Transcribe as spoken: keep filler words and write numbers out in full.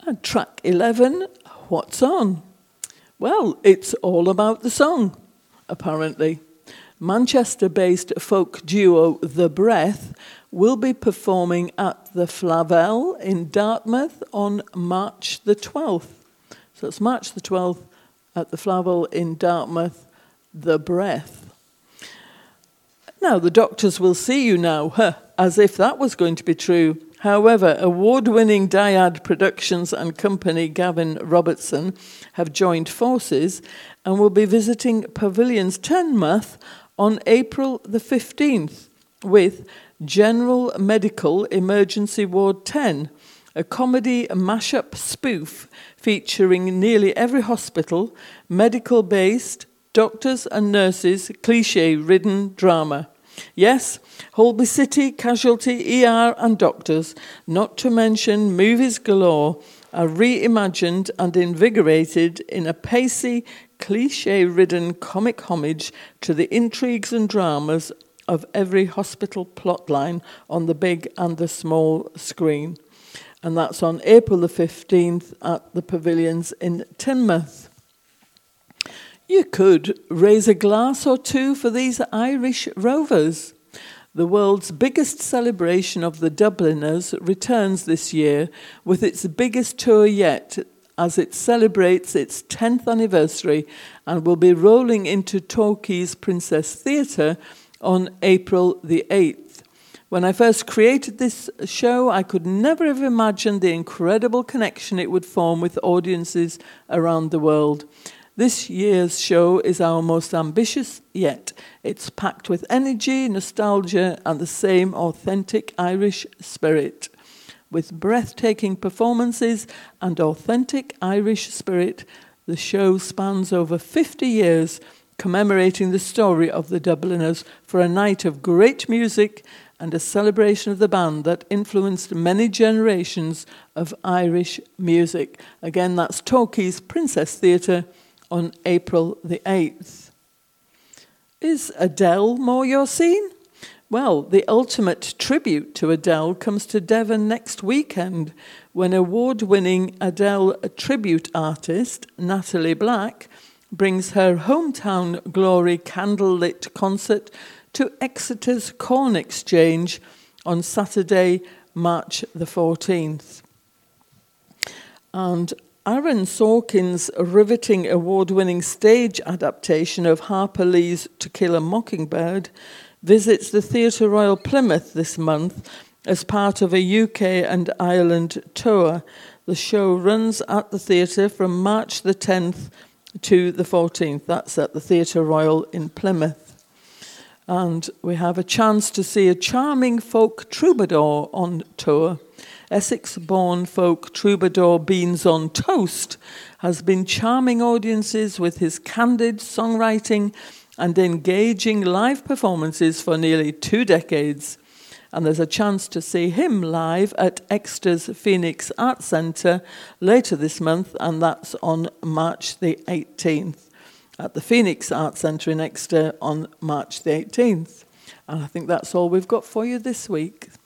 And track eleven, what's on? Well, it's all about the song, apparently. Manchester-based folk duo The Breath will be performing at the Flavel in Dartmouth on March the twelfth. So it's March the twelfth at the Flavel in Dartmouth, The Breath. Now, the doctors will see you now, huh, as if that was going to be true. However, award-winning Dyad Productions and company Gavin Robertson have joined forces and will be visiting Pavilions Teignmouth on April the fifteenth with General Medical Emergency Ward ten, a comedy mashup spoof featuring nearly every hospital, medical-based, doctors and nurses, cliché-ridden drama. Yes, Holby City, Casualty, E R and doctors, not to mention movies galore, are reimagined and invigorated in a pacey, cliché-ridden comic homage to the intrigues and dramas of every hospital plotline on the big and the small screen. And that's on April the fifteenth at the Pavilions in Teignmouth. You could raise a glass or two for these Irish Rovers. The world's biggest celebration of the Dubliners returns this year with its biggest tour yet, as it celebrates its tenth anniversary and will be rolling into Torquay's Princess Theatre on April the eighth. When I first created this show, I could never have imagined the incredible connection it would form with audiences around the world. This year's show is our most ambitious yet. It's packed with energy, nostalgia, and the same authentic Irish spirit. With breathtaking performances and authentic Irish spirit, the show spans over fifty years, commemorating the story of the Dubliners for a night of great music and a celebration of the band that influenced many generations of Irish music. Again, that's Torquay's Princess Theatre on April the eighth. Is Adele more your scene? Well, the ultimate tribute to Adele comes to Devon next weekend when award-winning Adele tribute artist Natalie Black brings her hometown glory candlelit concert to Exeter's Corn Exchange on Saturday, March the fourteenth. And Aaron Sorkin's riveting award-winning stage adaptation of Harper Lee's To Kill a Mockingbird visits the Theatre Royal Plymouth this month as part of a U K and Ireland tour. The show runs at the theatre from March the tenth to the fourteenth. That's at the Theatre Royal in Plymouth. And we have a chance to see a charming folk troubadour on tour. Essex-born folk troubadour Beans on Toast has been charming audiences with his candid songwriting and engaging live performances for nearly two decades. And there's a chance to see him live at Exeter's Phoenix Arts Centre later this month, and that's on March the eighteenth. At the Phoenix Arts Centre in Exeter on March the eighteenth. And I think that's all we've got for you this week.